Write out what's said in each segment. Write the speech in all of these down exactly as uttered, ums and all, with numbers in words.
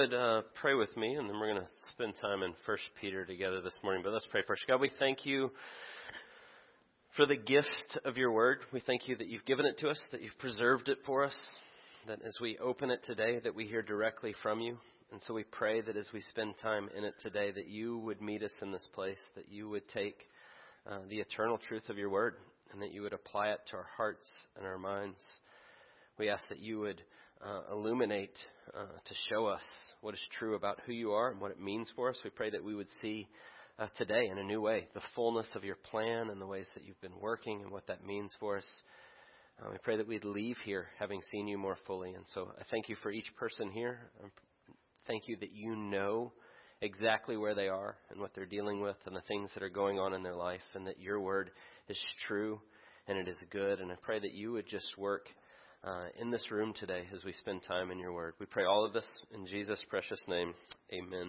would uh, pray with me, and then we're going to spend time in First Peter together this morning. But let's pray first. God, we thank you for the gift of your word. We thank you that you've given it to us, that you've preserved it for us, that as we open it today, that we hear directly from you. And so we pray that as we spend time in it today, that you would meet us in this place, that you would take uh, the eternal truth of your word, and that you would apply it to our hearts and our minds. We ask that you would uh, illuminate uh, to show us what is true about who you are and what it means for us. We pray that we would see uh, today in a new way the fullness of your plan and the ways that you've been working and what that means for us. Uh, we pray that we'd leave here having seen you more fully. And so I thank you for each person here. I thank you that you know exactly where they are and what they're dealing with and the things that are going on in their life, and that your word is true and it is good. And I pray that you would just work Uh, in this room today as we spend time in your word. We pray all of this in Jesus' precious name. Amen.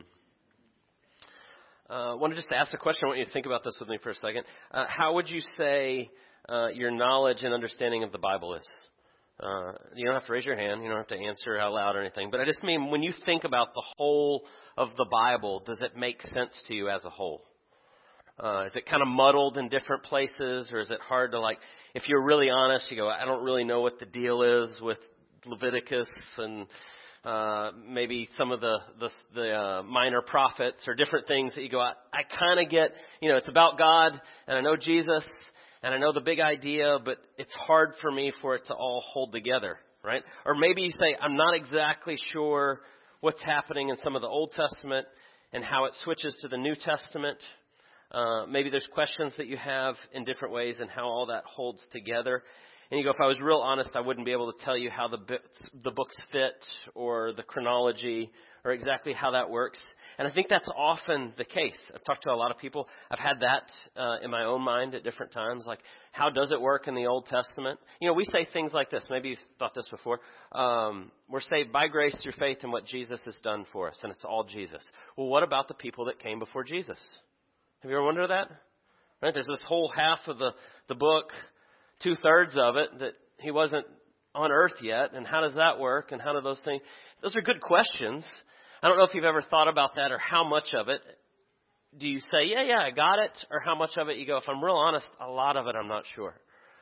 Uh, I want to just ask a question. I want you to think about this with me for a second. Uh, how would you say uh, your knowledge and understanding of the Bible is? Uh, you don't have to raise your hand. You don't have to answer out loud or anything. But I just mean when you think about the whole of the Bible, does it make sense to you as a whole? Uh, is it kind of muddled in different places, or is it hard to, like, if you're really honest, you go, I don't really know what the deal is with Leviticus and uh, maybe some of the the, the uh, minor prophets or different things that you go, I, I kind of get, you know, it's about God and I know Jesus and I know the big idea, but it's hard for me for it to all hold together, right? Or maybe you say, I'm not exactly sure what's happening in some of the Old Testament and how it switches to the New Testament. Uh, maybe there's questions that you have in different ways and how all that holds together. And you go, if I was real honest, I wouldn't be able to tell you how the books, the books fit or the chronology or exactly how that works. And I think that's often the case. I've talked to a lot of people. I've had that uh, in my own mind at different times. Like, how does it work in the Old Testament? You know, we say things like this. Maybe you've thought this before. Um, we're saved by grace through faith in what Jesus has done for us, and it's all Jesus. Well, what about the people that came before Jesus? Have you ever wondered that? Right? There's this whole half of the, the book, two-thirds of it, that he wasn't on earth yet. And how does that work? And how do those things... Those are good questions. I don't know if you've ever thought about that or how much of it. Do you say, yeah, yeah, I got it? Or how much of it you go, if I'm real honest, a lot of it I'm not sure.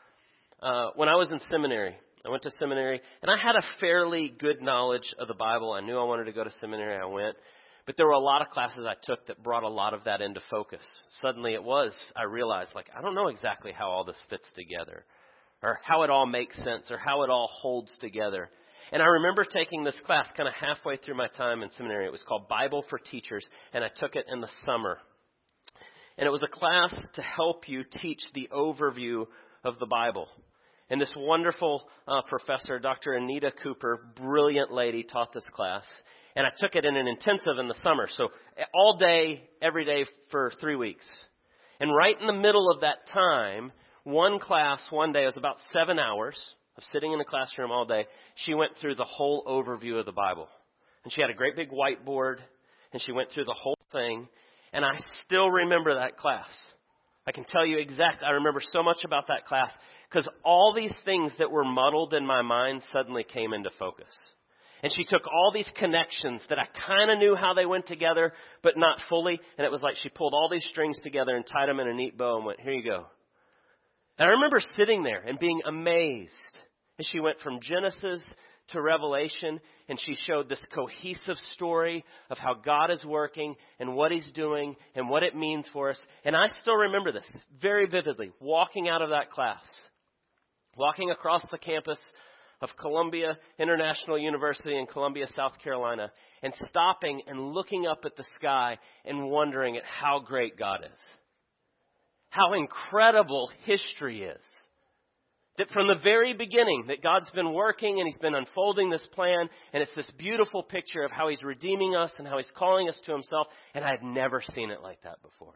Uh, when I was in seminary, I went to seminary, and I had a fairly good knowledge of the Bible. I knew I wanted to go to seminary. I went. But there were a lot of classes I took that brought a lot of that into focus. Suddenly it was, I realized, like, I don't know exactly how all this fits together, or how it all makes sense, or how it all holds together. And I remember taking this class kind of halfway through my time in seminary. It was called Bible for Teachers, and I took it in the summer. And it was a class to help you teach the overview of the Bible. And this wonderful uh, professor, Doctor Anita Cooper, brilliant lady, taught this class. And I took it in an intensive in the summer. So all day, every day for three weeks. And right in the middle of that time, one class, one day, it was about seven hours of sitting in the classroom all day. She went through the whole overview of the Bible. And she had a great big whiteboard. And she went through the whole thing. And I still remember that class. I can tell you exactly. I remember so much about that class. Because all these things that were muddled in my mind suddenly came into focus. And she took all these connections that I kind of knew how they went together, but not fully. And it was like she pulled all these strings together and tied them in a neat bow and went, here you go. And I remember sitting there and being amazed as she went from Genesis to Revelation, and she showed this cohesive story of how God is working and what he's doing and what it means for us. And I still remember this very vividly, walking out of that class, walking across the campus of Columbia International University in Columbia, South Carolina, and stopping and looking up at the sky and wondering at how great God is. How incredible history is. That from the very beginning, that God's been working and he's been unfolding this plan, and it's this beautiful picture of how he's redeeming us and how he's calling us to himself, and I had never seen it like that before.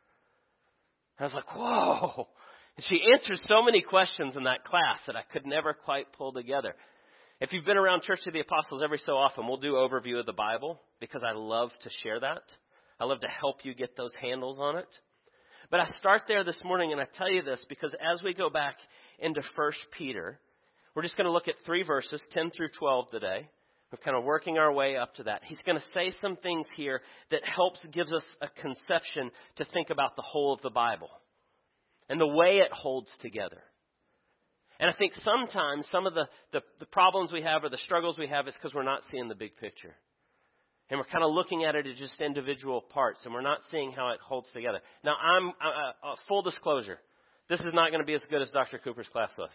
I was like, whoa. And she answered so many questions in that class that I could never quite pull together. If you've been around Church of the Apostles every so often, we'll do overview of the Bible because I love to share that. I love to help you get those handles on it. But I start there this morning, and I tell you this because as we go back into First Peter, we're just going to look at three verses, ten through twelve today. We're kind of working our way up to that. He's going to say some things here that helps, gives us a conception to think about the whole of the Bible and the way it holds together. And I think sometimes some of the, the, the problems we have or the struggles we have is because we're not seeing the big picture. And we're kind of looking at it as just individual parts, and we're not seeing how it holds together. Now, I'm uh, uh, full disclosure. This is not going to be as good as Doctor Cooper's class was.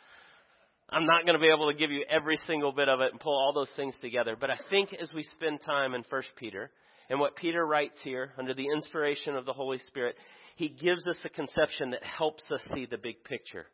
I'm not going to be able to give you every single bit of it and pull all those things together. But I think as we spend time in First Peter, and what Peter writes here under the inspiration of the Holy Spirit, he gives us a conception that helps us see the big picture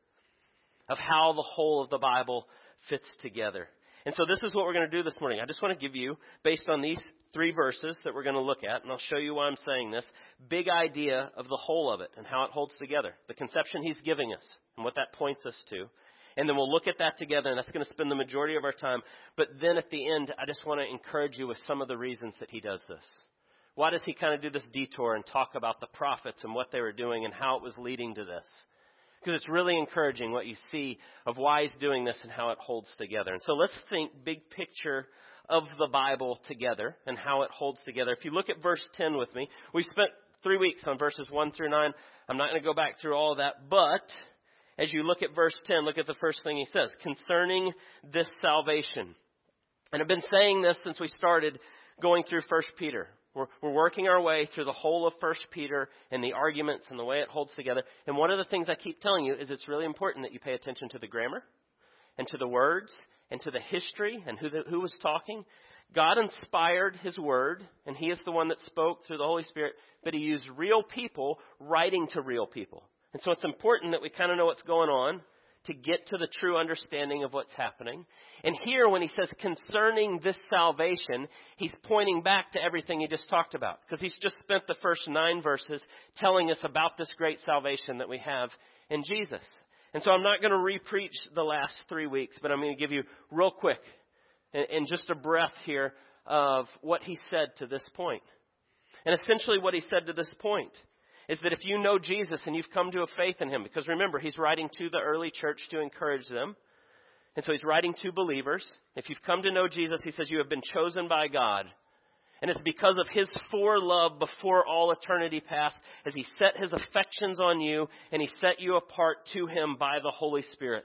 of how the whole of the Bible fits together. And so this is what we're going to do this morning. I just want to give you, based on these three verses that we're going to look at, and I'll show you why I'm saying this, big idea of the whole of it and how it holds together, the conception he's giving us and what that points us to. And then we'll look at that together, and that's going to spend the majority of our time. But then at the end, I just want to encourage you with some of the reasons that he does this. Why does he kind of do this detour and talk about the prophets and what they were doing and how it was leading to this? Because it's really encouraging what you see of why he's doing this and how it holds together. And so let's think big picture of the Bible together and how it holds together. If you look at verse ten with me, we spent three weeks on verses one through nine. I'm not going to go back through all of that, but as you look at verse ten, look at the first thing he says, concerning this salvation. And I've been saying this since we started going through First Peter. We're, we're working our way through the whole of First Peter and the arguments and the way it holds together. And one of the things I keep telling you is it's really important that you pay attention to the grammar and to the words and to the history and who, the, who was talking. God inspired his word, and he is the one that spoke through the Holy Spirit, but he used real people writing to real people. And so it's important that we kind of know what's going on to get to the true understanding of what's happening. And here when he says concerning this salvation, he's pointing back to everything he just talked about. Because he's just spent the first nine verses telling us about this great salvation that we have in Jesus. And so I'm not going to re-preach the last three weeks, but I'm going to give you real quick and just a breath here of what he said to this point. And essentially what he said to this point is that if you know Jesus and you've come to a faith in him, because remember, he's writing to the early church to encourage them. And so he's writing to believers. If you've come to know Jesus, he says you have been chosen by God. And it's because of his forelove before all eternity past, as he set his affections on you and he set you apart to him by the Holy Spirit.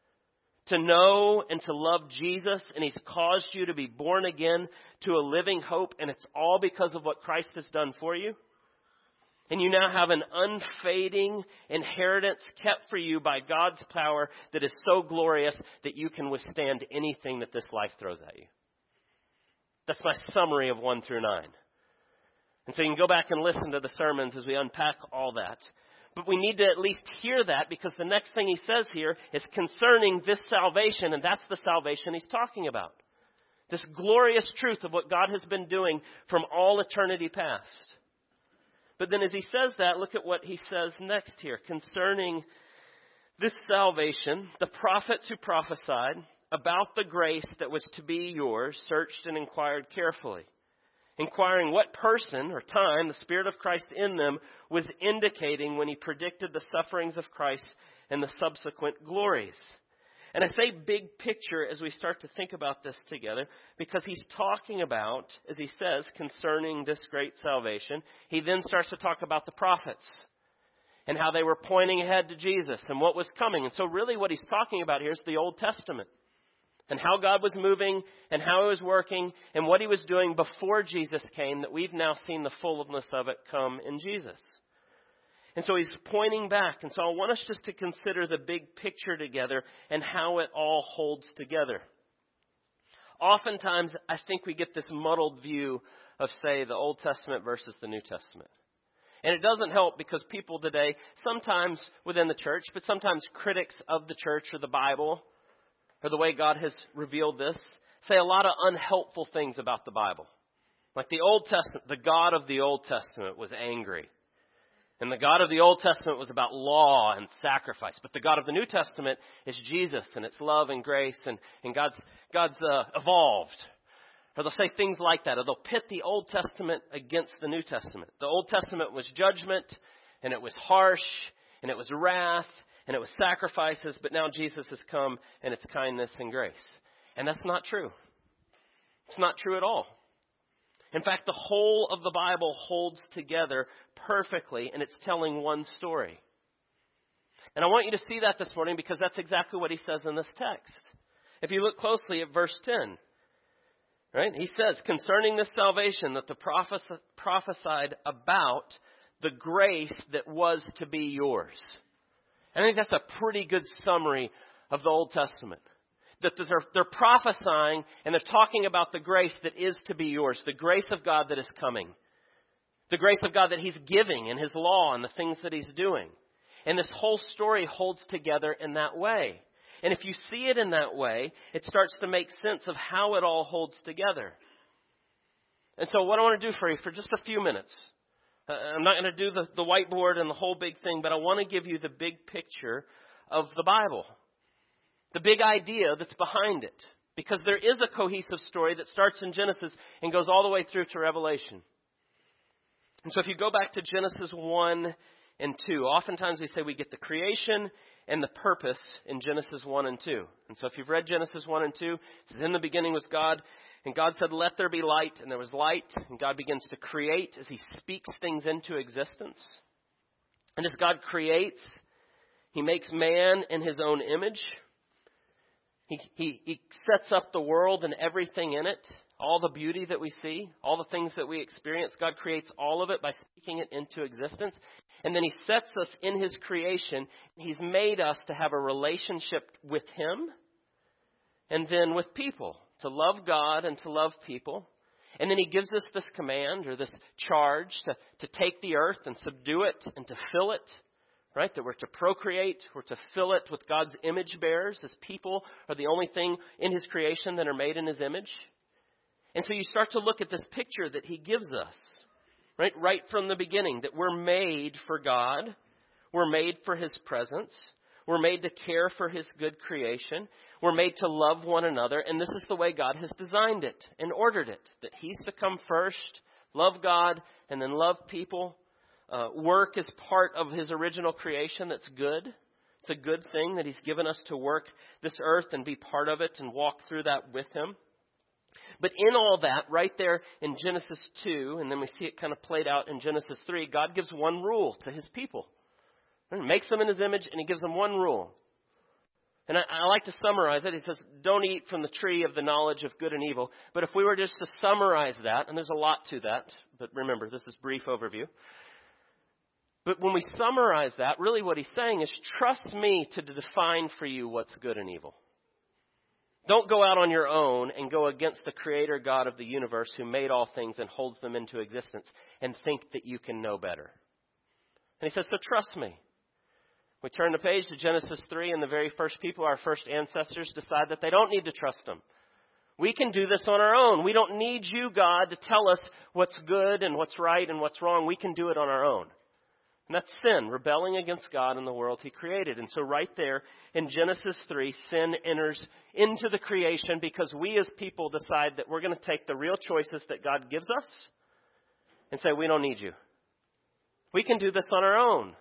To know and to love Jesus, and he's caused you to be born again to a living hope, and it's all because of what Christ has done for you. And you now have an unfading inheritance kept for you by God's power that is so glorious that you can withstand anything that this life throws at you. That's my summary of one through nine. And so you can go back and listen to the sermons as we unpack all that. But we need to at least hear that, because the next thing he says here is concerning this salvation, and that's the salvation he's talking about. This glorious truth of what God has been doing from all eternity past. But then as he says that, look at what he says next here. Concerning this salvation, the prophets who prophesied about the grace that was to be yours searched and inquired carefully, inquiring what person or time the Spirit of Christ in them was indicating when he predicted the sufferings of Christ and the subsequent glories. And I say big picture as we start to think about this together, because he's talking about, as he says, concerning this great salvation. He then starts to talk about the prophets and how they were pointing ahead to Jesus and what was coming. And so really what he's talking about here is the Old Testament and how God was moving and how he was working and what he was doing before Jesus came, that we've now seen the fullness of it come in Jesus. And so he's pointing back. And so I want us just to consider the big picture together and how it all holds together. Oftentimes, I think we get this muddled view of, say, the Old Testament versus the New Testament. And it doesn't help, because people today, sometimes within the church, but sometimes critics of the church or the Bible or the way God has revealed this, say a lot of unhelpful things about the Bible. Like the Old Testament, the God of the Old Testament was angry. And the God of the Old Testament was about law and sacrifice. But the God of the New Testament is Jesus, and it's love and grace, and, and God's, God's uh, evolved. Or they'll say things like that, or they'll pit the Old Testament against the New Testament. The Old Testament was judgment, and it was harsh, and it was wrath, and it was sacrifices, but now Jesus has come, and it's kindness and grace. And that's not true. It's not true at all. In fact, the whole of the Bible holds together perfectly, and it's telling one story. And I want you to see that this morning because that's exactly what he says in this text. If you look closely at verse ten, right? He says, concerning this salvation that the prophes- prophesied about the grace that was to be yours. And I think that's a pretty good summary of the Old Testament. That they're, they're prophesying and they're talking about the grace that is to be yours, the grace of God that is coming, the grace of God that he's giving in his law and the things that he's doing. And this whole story holds together in that way. And if you see it in that way, it starts to make sense of how it all holds together. And so what I want to do for you for just a few minutes, uh, I'm not going to do the, the whiteboard and the whole big thing, but I want to give you the big picture of the Bible. The big idea that's behind it. Because there is a cohesive story that starts in Genesis and goes all the way through to Revelation. And so if you go back to Genesis one and two, oftentimes we say we get the creation and the purpose in Genesis one and two. And so if you've read Genesis one and two, it says, in the beginning was God, and God said, let there be light, and there was light. And God begins to create as he speaks things into existence. And as God creates, he makes man in his own image. He, he, he sets up the world and everything in it, all the beauty that we see, all the things that we experience. God creates all of it by speaking it into existence. And then he sets us in his creation. He's made us to have a relationship with him and then with people, to love God and to love people. And then he gives us this command or this charge to, to take the earth and subdue it and to fill it. Right, that we're to procreate, we're to fill it with God's image bearers, as people are the only thing in his creation that are made in his image. And so you start to look at this picture that he gives us, right, right from the beginning, that we're made for God, we're made for his presence, we're made to care for his good creation, we're made to love one another, and this is the way God has designed it and ordered it, that he's to come first, love God, and then love people. Uh, work is part of his original creation. That's good. It's a good thing that he's given us to work this earth and be part of it and walk through that with him. But in all that, right there in Genesis two, and then we see it kind of played out in Genesis three, God gives one rule to his people. He makes them in his image, and he gives them one rule. And I, I like to summarize it. He says, don't eat from the tree of the knowledge of good and evil. But if we were just to summarize that, and there's a lot to that, but remember, this is brief overview. But when we summarize that, really what he's saying is trust me to define for you what's good and evil. Don't go out on your own and go against the creator God of the universe who made all things and holds them into existence and think that you can know better. And he says, so trust me. We turn the page to Genesis three, and the very first people, our first ancestors, decide that they don't need to trust him. We can do this on our own. We don't need you, God, to tell us what's good and what's right and what's wrong. We can do it on our own. And that's sin, rebelling against God and the world he created. And so right there in Genesis three, sin enters into the creation because we as people decide that we're going to take the real choices that God gives us and say, we don't need you. We can do this on our own.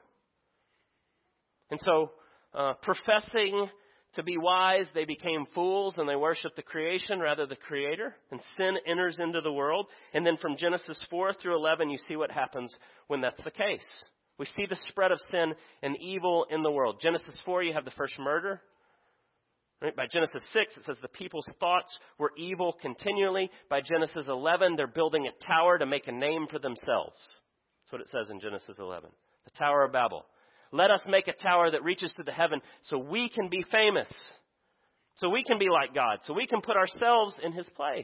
And so uh, professing to be wise, they became fools and they worshiped the creation rather than the creator. And sin enters into the world. And then from Genesis four through eleven, you see what happens when that's the case. We see the spread of sin and evil in the world. Genesis four, you have the first murder. Right? By Genesis six, it says the people's thoughts were evil continually. By Genesis eleven, they're building a tower to make a name for themselves. That's what it says in Genesis eleven. The Tower of Babel. Let us make a tower that reaches to the heaven so we can be famous. So we can be like God. So we can put ourselves in his place.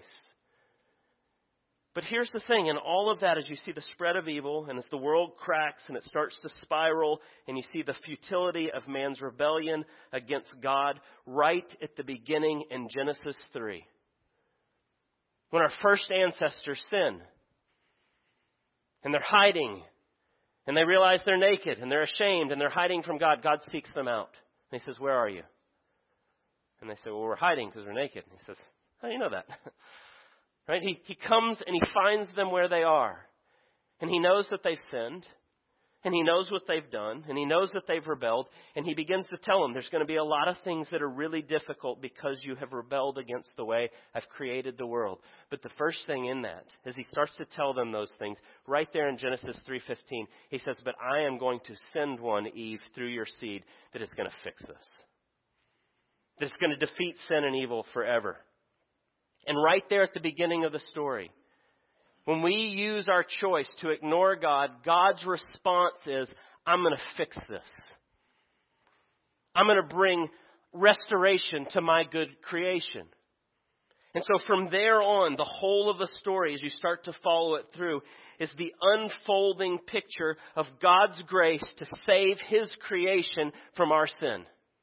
But here's the thing, in all of that, as you see the spread of evil, and as the world cracks and it starts to spiral, and you see the futility of man's rebellion against God, right at the beginning in Genesis three. When our first ancestors sin, and they're hiding, and they realize they're naked, and they're ashamed, and they're hiding from God, God seeks them out. And he says, where are you? And they say, well, we're hiding because we're naked. And he says, how do you know that? Right? He, he comes and he finds them where they are. And he knows that they've sinned. And he knows what they've done, and he knows that they've rebelled, and he begins to tell them there's going to be a lot of things that are really difficult because you have rebelled against the way I've created the world. But the first thing in that is he starts to tell them those things. Right there in Genesis three fifteen, he says, but I am going to send one, Eve, through your seed that is going to fix this. That's going to defeat sin and evil forever. And right there at the beginning of the story, when we use our choice to ignore God, God's response is, I'm going to fix this. I'm going to bring restoration to my good creation. And so from there on, the whole of the story, as you start to follow it through, is the unfolding picture of God's grace to save His creation from our sin.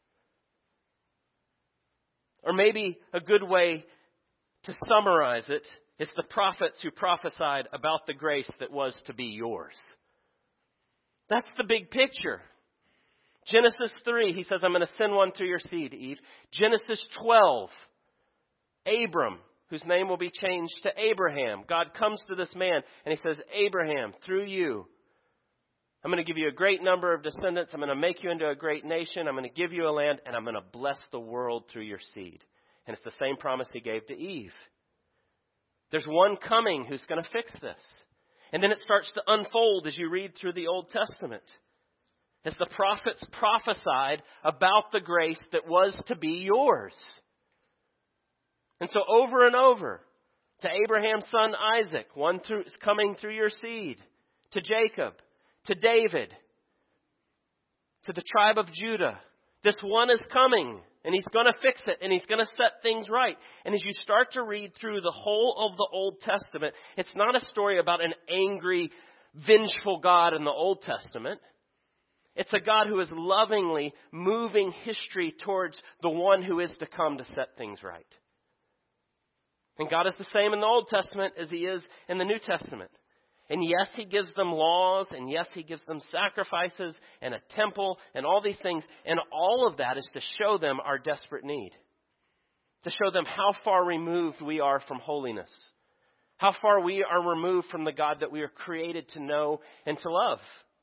Or maybe a good way to summarize it, it's the prophets who prophesied about the grace that was to be yours. That's the big picture. Genesis three, he says, I'm going to send one through your seed, Eve. Genesis twelve, Abram, whose name will be changed to Abraham. God comes to this man and he says, Abraham, through you, I'm going to give you a great number of descendants. I'm going to make you into a great nation. I'm going to give you a land, and I'm going to bless the world through your seed. And it's the same promise he gave to Eve. There's one coming who's going to fix this. And then it starts to unfold as you read through the Old Testament. As the prophets prophesied about the grace that was to be yours. And so over and over, to Abraham's son Isaac, one through, is coming through your seed. To Jacob, to David, to the tribe of Judah. This one is coming. And he's going to fix it, and he's going to set things right. And as you start to read through the whole of the Old Testament, it's not a story about an angry, vengeful God in the Old Testament. It's a God who is lovingly moving history towards the one who is to come to set things right. And God is the same in the Old Testament as He is in the New Testament. And yes, He gives them laws, and yes, He gives them sacrifices and a temple and all these things. And all of that is to show them our desperate need. To show them how far removed we are from holiness. How far we are removed from the God that we are created to know and to love.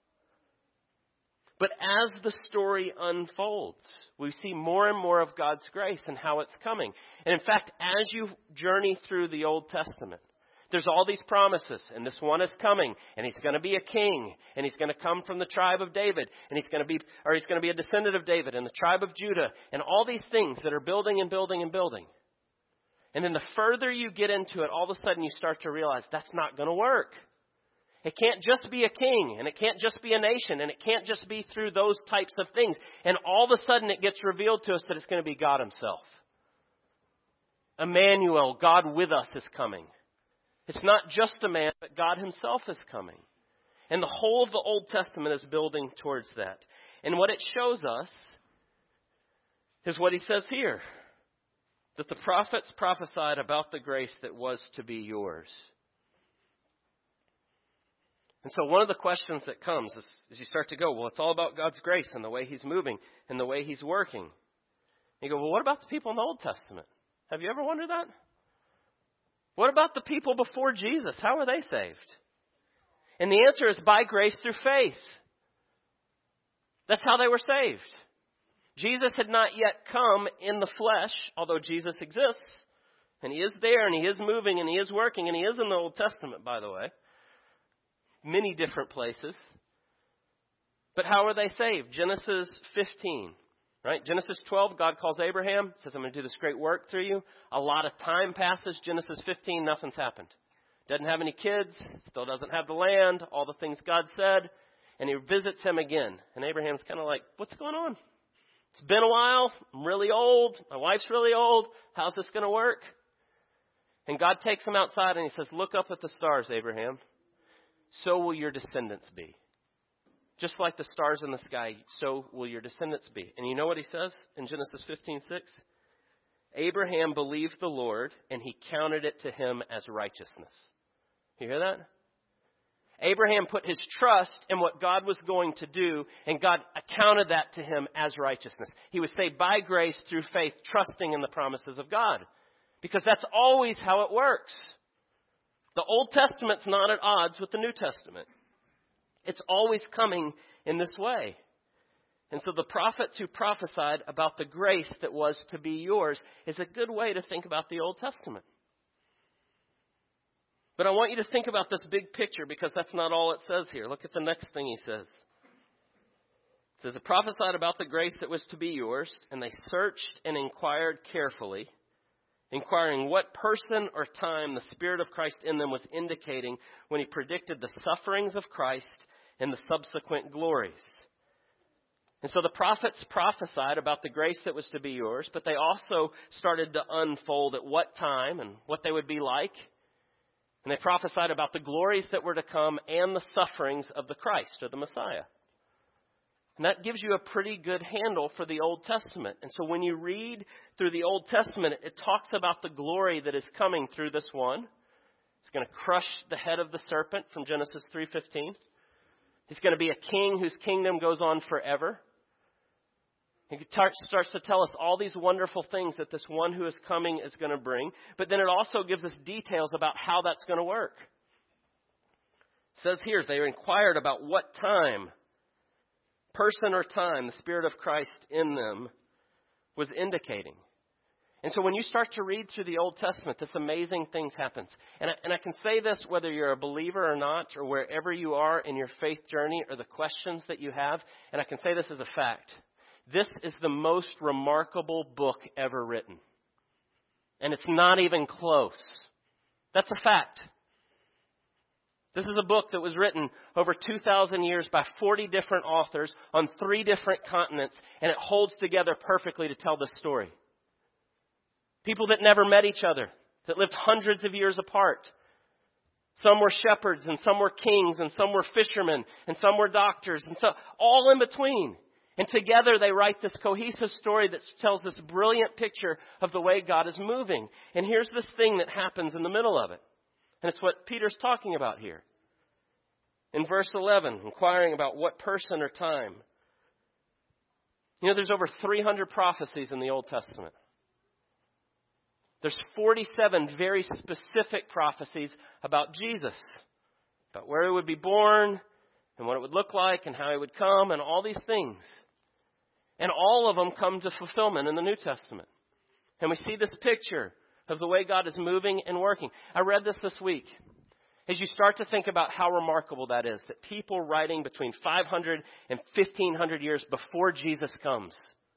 But as the story unfolds, we see more and more of God's grace and how it's coming. And in fact, as you journey through the Old Testament, there's all these promises, and this one is coming, and he's going to be a king, and he's going to come from the tribe of David, and he's going to be, or he's going to be a descendant of David, and the tribe of Judah, and all these things that are building and building and building. And then the further you get into it, all of a sudden you start to realize that's not going to work. It can't just be a king, and it can't just be a nation, and it can't just be through those types of things. And all of a sudden it gets revealed to us that it's going to be God Himself. Emmanuel, God with us, is coming. It's not just a man, but God Himself is coming. And the whole of the Old Testament is building towards that. And what it shows us is what He says here. That the prophets prophesied about the grace that was to be yours. And so one of the questions that comes is, is you start to go, well, it's all about God's grace and the way He's moving and the way He's working. And you go, well, what about the people in the Old Testament? Have you ever wondered that? What about the people before Jesus? How were they saved? And the answer is by grace through faith. That's how they were saved. Jesus had not yet come in the flesh, although Jesus exists. And He is there, and He is moving, and He is working, and He is in the Old Testament, by the way. Many different places. But how are they saved? Genesis fifteen. Right? Genesis twelve, God calls Abraham, says, I'm going to do this great work through you. A lot of time passes. Genesis fifteen, nothing's happened. Doesn't have any kids, still doesn't have the land, all the things God said. And He visits him again. And Abraham's kind of like, what's going on? It's been a while. I'm really old. My wife's really old. How's this going to work? And God takes him outside and He says, look up at the stars, Abraham. So will your descendants be. Just like the stars in the sky, so will your descendants be. And you know what He says in Genesis fifteen six? Abraham believed the Lord, and He counted it to him as righteousness. You hear that? Abraham put his trust in what God was going to do, and God accounted that to him as righteousness. He was saved by grace through faith, trusting in the promises of God. Because that's always how it works. The Old Testament's not at odds with the New Testament. It's always coming in this way. And so the prophets who prophesied about the grace that was to be yours is a good way to think about the Old Testament. But I want you to think about this big picture because that's not all it says here. Look at the next thing he says. It says, it prophesied about the grace that was to be yours, and they searched and inquired carefully, inquiring what person or time the Spirit of Christ in them was indicating when he predicted the sufferings of Christ and the subsequent glories. And so the prophets prophesied about the grace that was to be yours, but they also started to unfold at what time and what they would be like. And they prophesied about the glories that were to come and the sufferings of the Christ or the Messiah. And that gives you a pretty good handle for the Old Testament. And so when you read through the Old Testament, it talks about the glory that is coming through this one. He's going to crush the head of the serpent from Genesis three fifteen. He's going to be a king whose kingdom goes on forever. He starts to tell us all these wonderful things that this one who is coming is going to bring. But then it also gives us details about how that's going to work. It says here, they inquired about what time, person or time, the Spirit of Christ in them was indicating. And so when you start to read through the Old Testament, this amazing things happens. And I, and I can say this whether you're a believer or not, or wherever you are in your faith journey, or the questions that you have. And I can say this as a fact. This is the most remarkable book ever written. And it's not even close. That's a fact. This is a book that was written over two thousand years by forty different authors on three different continents, and it holds together perfectly to tell this story. People that never met each other, that lived hundreds of years apart. Some were shepherds, and some were kings, and some were fishermen, and some were doctors, and so all in between. And together they write this cohesive story that tells this brilliant picture of the way God is moving. And here's this thing that happens in the middle of it. And it's what Peter's talking about here. In verse eleven, inquiring about what person or time. You know, there's over three hundred prophecies in the Old Testament. There's forty-seven very specific prophecies about Jesus. About where he would be born, and what it would look like, and how he would come, and all these things. And all of them come to fulfillment in the New Testament. And we see this picture of the way God is moving and working. I read this this week. As you start to think about how remarkable that is, that people writing between five hundred and fifteen hundred years before Jesus comes.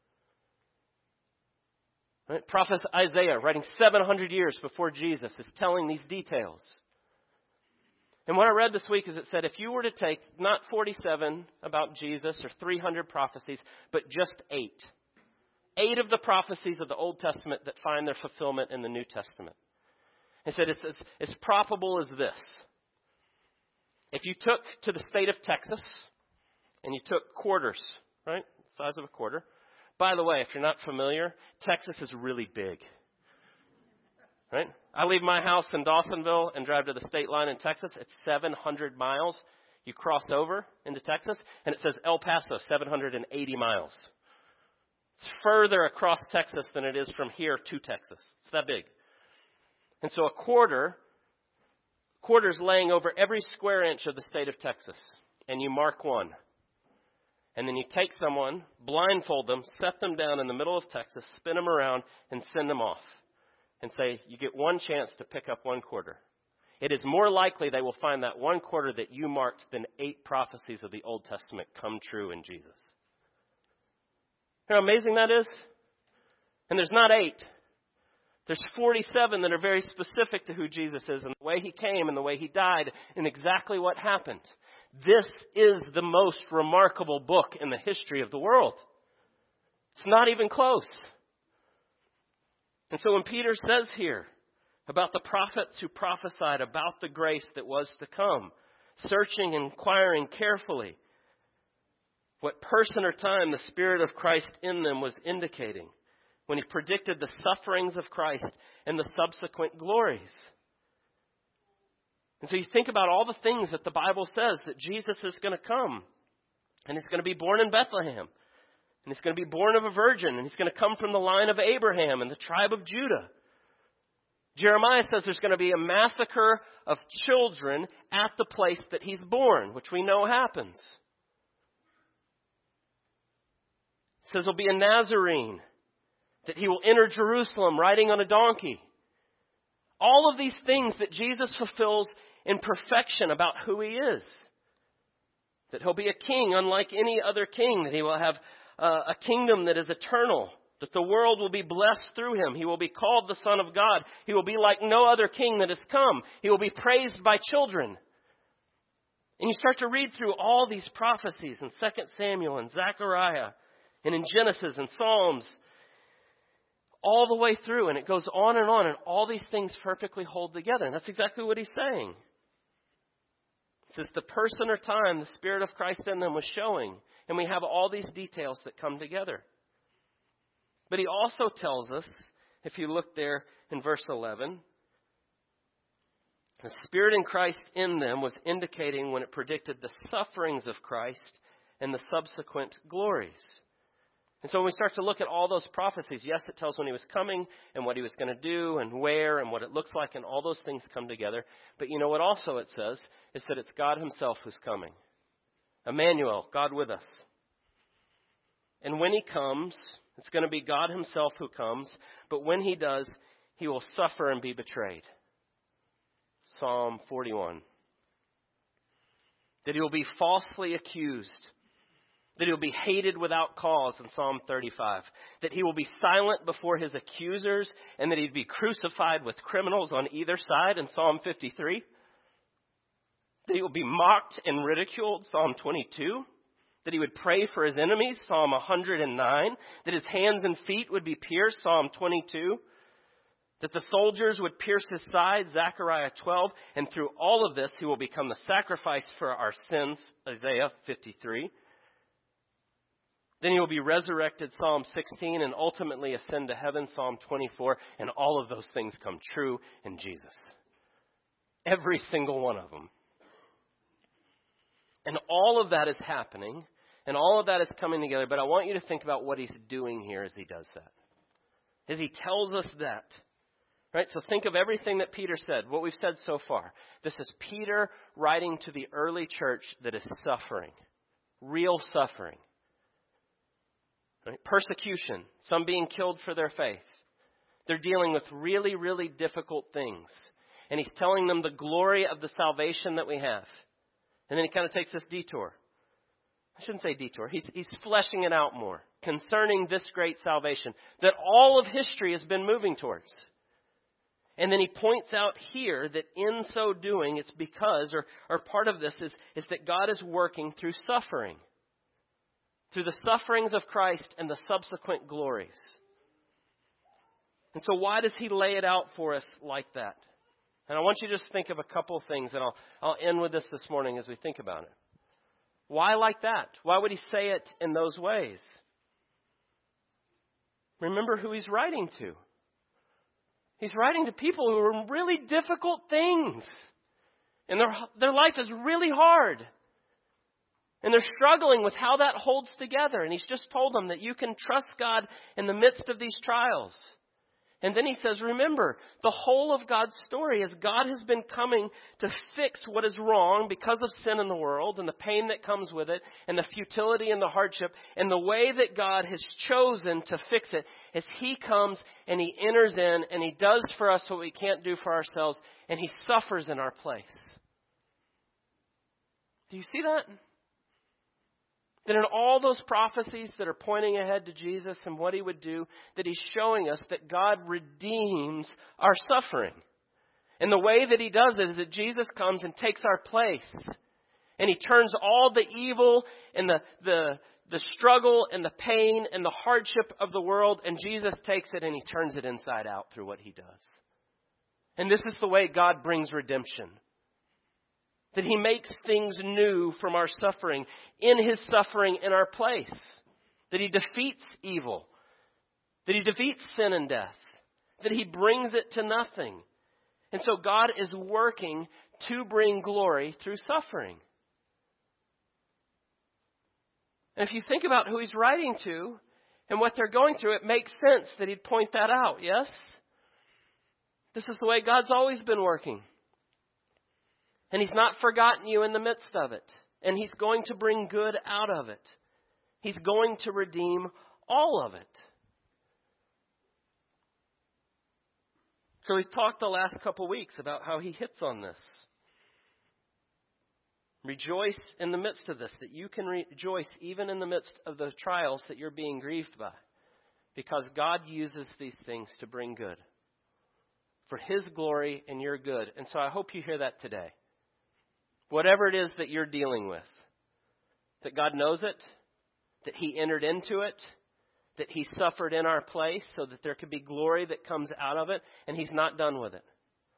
Right? Prophet Isaiah, writing seven hundred years before Jesus, is telling these details. And what I read this week is it said if you were to take not forty-seven about Jesus or three hundred prophecies, but just eight. Eight of the prophecies of the Old Testament that find their fulfillment in the New Testament. It said it's as, as probable as this. If you took to the state of Texas and you took quarters, right, the size of a quarter. By the way, if you're not familiar, Texas is really big. Right? I leave my house in Dawsonville and drive to the state line in Texas. It's seven hundred miles. You cross over into Texas, and it says El Paso, seven hundred eighty miles. It's further across Texas than it is from here to Texas. It's that big. And so a quarter, quarter's laying over every square inch of the state of Texas. And you mark one. And then you take someone, blindfold them, set them down in the middle of Texas, spin them around, and send them off. And say, you get one chance to pick up one quarter. It is more likely they will find that one quarter that you marked than eight prophecies of the Old Testament come true in Jesus. You know how amazing that is? And there's not eight. There's forty-seven that are very specific to who Jesus is and the way he came and the way he died and exactly what happened. This is the most remarkable book in the history of the world. It's not even close. And so when Peter says here about the prophets who prophesied about the grace that was to come, searching and inquiring carefully what person or time the Spirit of Christ in them was indicating when he predicted the sufferings of Christ and the subsequent glories. And so you think about all the things that the Bible says that Jesus is going to come. And he's going to be born in Bethlehem. And he's going to be born of a virgin. And he's going to come from the line of Abraham and the tribe of Judah. Jeremiah says there's going to be a massacre of children at the place that he's born, which we know happens. It says he'll be a Nazarene, that he will enter Jerusalem riding on a donkey. All of these things that Jesus fulfills in perfection about who he is. That he'll be a king unlike any other king, that he will have uh, a kingdom that is eternal, that the world will be blessed through him. He will be called the Son of God. He will be like no other king that has come. He will be praised by children. And you start to read through all these prophecies in Second Samuel and Zechariah and in Genesis and Psalms, all the way through, and it goes on and on, and all these things perfectly hold together. And that's exactly what he's saying. It says the person or time the Spirit of Christ in them was showing, and we have all these details that come together. But he also tells us, if you look there in verse eleven, the Spirit in Christ in them was indicating when it predicted the sufferings of Christ and the subsequent glories. And so when we start to look at all those prophecies, yes, it tells when he was coming and what he was going to do and where and what it looks like, and all those things come together. But you know what also it says is that it's God himself who's coming. Emmanuel, God with us. And when he comes, it's going to be God himself who comes. But when he does, he will suffer and be betrayed. Psalm forty-one. That he will be falsely accused. That he will be hated without cause in Psalm thirty-five. That he will be silent before his accusers, and that he'd be crucified with criminals on either side in Psalm fifty-three. That he will be mocked and ridiculed, Psalm twenty-two. That he would pray for his enemies, Psalm one hundred nine. That his hands and feet would be pierced, Psalm twenty-two. That the soldiers would pierce his side, Zechariah twelve. And through all of this, he will become the sacrifice for our sins, Isaiah fifty-three. Then he will be resurrected, Psalm sixteen, and ultimately ascend to heaven, Psalm twenty-four. And all of those things come true in Jesus. Every single one of them. And all of that is happening, and all of that is coming together. But I want you to think about what he's doing here as he does that. As he tells us that. Right? So think of everything that Peter said, what we've said so far. This is Peter writing to the early church that is suffering. Real suffering. Right? Persecution, some being killed for their faith. They're dealing with really, really difficult things. And he's telling them the glory of the salvation that we have. And then he kind of takes this detour. I shouldn't say detour. He's, he's fleshing it out more concerning this great salvation that all of history has been moving towards. And then he points out here that in so doing, it's because, or, or part of this is, is that God is working through suffering. Through the sufferings of Christ and the subsequent glories. And so why does he lay it out for us like that? And I want you to just think of a couple of things, and I'll, I'll end with this this morning as we think about it. Why like that? Why would he say it in those ways? Remember who he's writing to. He's writing to people who are in really difficult things. And their, their life is really hard. And they're struggling with how that holds together. And he's just told them that you can trust God in the midst of these trials. And then he says, remember, the whole of God's story is God has been coming to fix what is wrong because of sin in the world and the pain that comes with it and the futility and the hardship. And the way that God has chosen to fix it is he comes and he enters in and he does for us what we can't do for ourselves, and he suffers in our place. Do you see that? That in all those prophecies that are pointing ahead to Jesus and what he would do, that he's showing us that God redeems our suffering. And the way that he does it is that Jesus comes and takes our place. And he turns all the evil and the, the, the struggle and the pain and the hardship of the world, and Jesus takes it and he turns it inside out through what he does. And this is the way God brings redemption. That he makes things new from our suffering, in his suffering in our place. That he defeats evil. That he defeats sin and death. That he brings it to nothing. And so God is working to bring glory through suffering. And if you think about who he's writing to and what they're going through, it makes sense that he'd point that out, yes? This is the way God's always been working. And He's not forgotten you in the midst of it. And He's going to bring good out of it. He's going to redeem all of it. So He's talked the last couple weeks about how He hits on this. Rejoice in the midst of this, that you can rejoice even in the midst of the trials that you're being grieved by. Because God uses these things to bring good. For His glory and your good. And so I hope you hear that today. Whatever it is that you're dealing with, that God knows it, that He entered into it, that He suffered in our place so that there could be glory that comes out of it, and He's not done with it.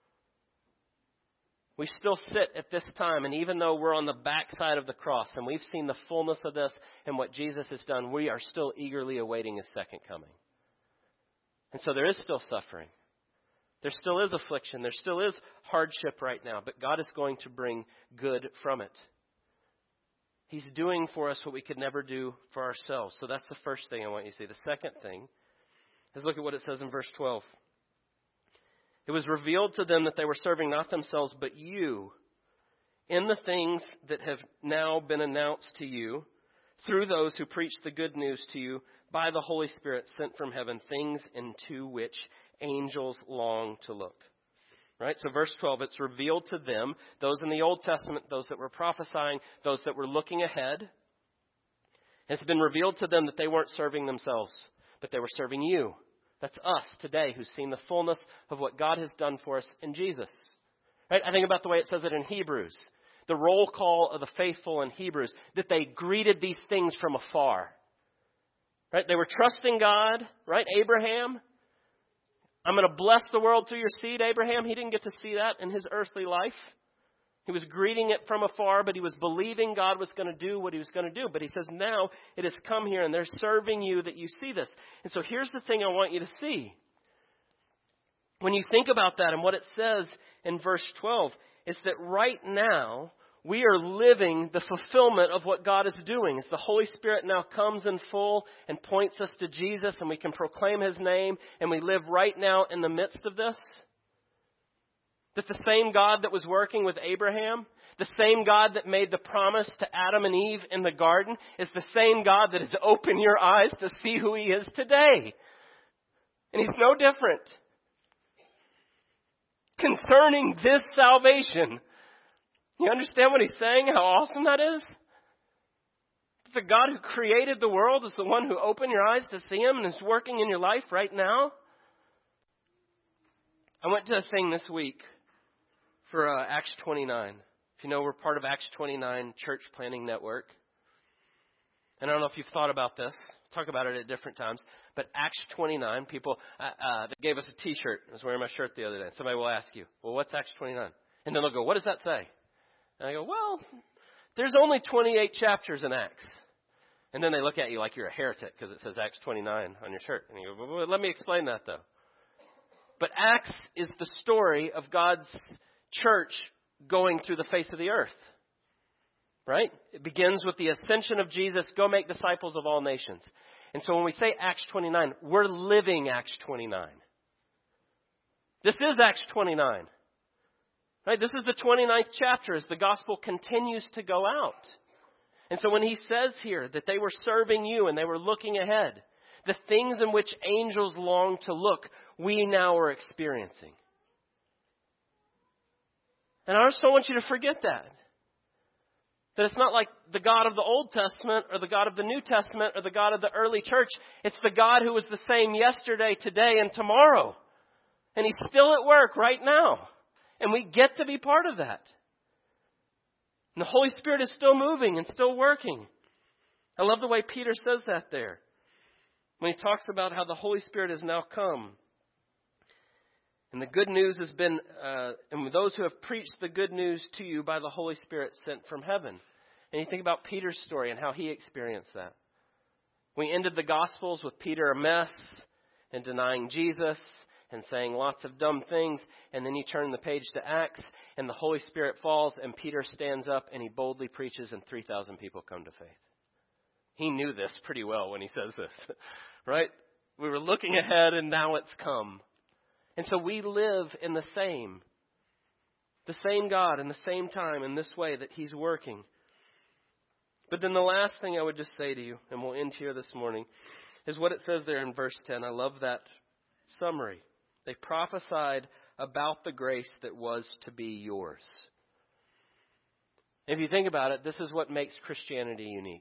We still sit at this time, and even though we're on the backside of the cross, and we've seen the fullness of this and what Jesus has done, we are still eagerly awaiting His second coming. And so there is still suffering. There still is affliction. There still is hardship right now, but God is going to bring good from it. He's doing for us what we could never do for ourselves. So that's the first thing I want you to see. The second thing is look at what it says in verse twelve. It was revealed to them that they were serving not themselves, but you, in the things that have now been announced to you, through those who preach the good news to you, by the Holy Spirit sent from heaven, things into which angels long to look. Right? So verse twelve, it's revealed to them, those in the Old Testament, those that were prophesying, those that were looking ahead. It's been revealed to them that they weren't serving themselves, but they were serving you. That's us today who's seen the fullness of what God has done for us in Jesus. Right? I think about the way it says it in Hebrews. The roll call of the faithful in Hebrews, that they greeted these things from afar. Right? They were trusting God, right? Abraham, I'm going to bless the world through your seed, Abraham. He didn't get to see that in his earthly life. He was greeting it from afar, but he was believing God was going to do what He was going to do. But He says, now it has come here and they're serving you that you see this. And so here's the thing I want you to see. When you think about that and what it says in verse twelve, is that right now we are living the fulfillment of what God is doing. As the Holy Spirit now comes in full and points us to Jesus and we can proclaim His name and we live right now in the midst of this. That the same God that was working with Abraham, the same God that made the promise to Adam and Eve in the garden, is the same God that has opened your eyes to see who He is today. And He's no different. Concerning this salvation, you understand what He's saying? How awesome that is? The God who created the world is the one who opened your eyes to see Him and is working in your life right now. I went to a thing this week for uh, Acts twenty-nine. If you know, we're part of Acts twenty-nine Church Planning Network. And I don't know if you've thought about this. We'll talk about it at different times. But Acts twenty-nine, people uh, uh, that gave us a T-shirt. I was wearing my shirt the other day. Somebody will ask you, well, what's Acts twenty-nine? And then they'll go, what does that say? And I go, well, there's only twenty-eight chapters in Acts. And then they look at you like you're a heretic because it says Acts twenty-nine on your shirt. And you go, well, let me explain that, though. But Acts is the story of God's church going through the face of the earth. Right? It begins with the ascension of Jesus. Go make disciples of all nations. And so when we say Acts twenty-nine, we're living Acts twenty-nine. This is Acts twenty-nine. Right? This is the twenty-ninth chapter as the gospel continues to go out. And so when He says here that they were serving you and they were looking ahead, the things in which angels long to look, we now are experiencing. And I just don't want you to forget that. That it's not like the God of the Old Testament or the God of the New Testament or the God of the early church. It's the God who was the same yesterday, today, and tomorrow. And He's still at work right now. And we get to be part of that. And the Holy Spirit is still moving and still working. I love the way Peter says that there. When he talks about how the Holy Spirit has now come. And the good news has been, uh, and those who have preached the good news to you by the Holy Spirit sent from heaven. And you think about Peter's story and how he experienced that. We ended the Gospels with Peter a mess and denying Jesus and saying lots of dumb things. And then you turn the page to Acts and the Holy Spirit falls and Peter stands up and he boldly preaches and three thousand people come to faith. He knew this pretty well when he says this, right? We were looking ahead and now it's come. And so we live in the same, the same God in the same time in this way that He's working. But then the last thing I would just say to you, and we'll end here this morning, is what it says there in verse ten. I love that summary. They prophesied about the grace that was to be yours. If you think about it, this is what makes Christianity unique.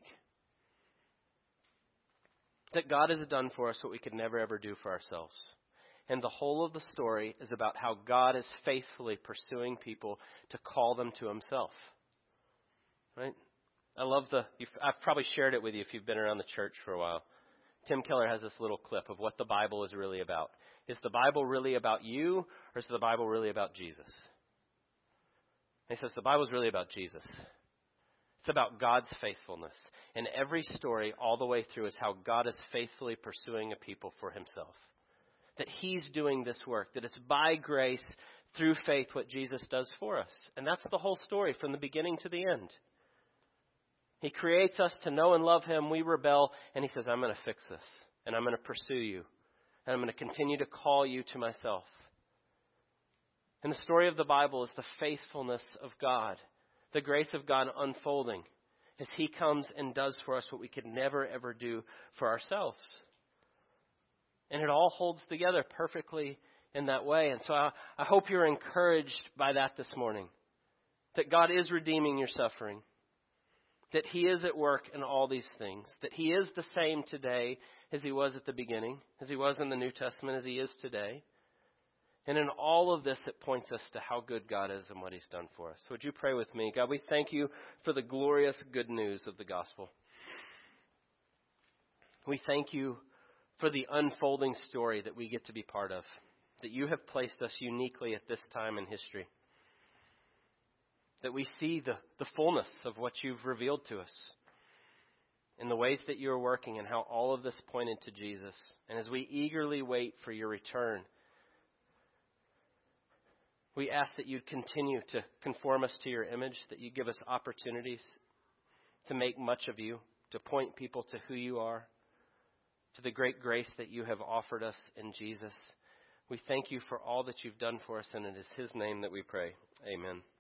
That God has done for us what we could never ever do for ourselves. And the whole of the story is about how God is faithfully pursuing people to call them to Himself. Right? I love the, I've probably shared it with you if you've been around the church for a while. Tim Keller has this little clip of what the Bible is really about. Is the Bible really about you, or is the Bible really about Jesus? And he says the Bible is really about Jesus. It's about God's faithfulness. And every story all the way through is how God is faithfully pursuing a people for Himself. That He's doing this work. That it's by grace, through faith, what Jesus does for us. And that's the whole story from the beginning to the end. He creates us to know and love Him. We rebel. And He says, I'm going to fix this. And I'm going to pursue you. And I'm going to continue to call you to myself. And the story of the Bible is the faithfulness of God. The grace of God unfolding as He comes and does for us what we could never ever do for ourselves. And it all holds together perfectly in that way. And so I, I hope you're encouraged by that this morning. That God is redeeming your suffering. That He is at work in all these things. That He is the same today as He was at the beginning. As He was in the New Testament, as He is today. And in all of this, it points us to how good God is and what He's done for us. So would you pray with me? God, we thank You for the glorious good news of the gospel. We thank You for the unfolding story that we get to be part of. That You have placed us uniquely at this time in history. That we see the, the fullness of what You've revealed to us. In the ways that You are working and how all of this pointed to Jesus. And as we eagerly wait for Your return, we ask that You'd continue to conform us to Your image, that You give us opportunities to make much of You, to point people to who You are, to the great grace that You have offered us in Jesus. We thank You for all that You've done for us, and it is His name that we pray. Amen.